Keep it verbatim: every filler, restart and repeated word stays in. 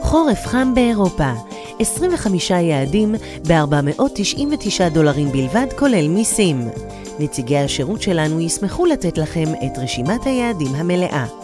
חורף חם באירופה, עשרים וחמישה יעדים ב-ארבע מאות תשעים ותשעה דולרים בלבד כולל מיסים. נציגי השירות שלנו ישמחו לתת לכם את רשימת היעדים המלאה.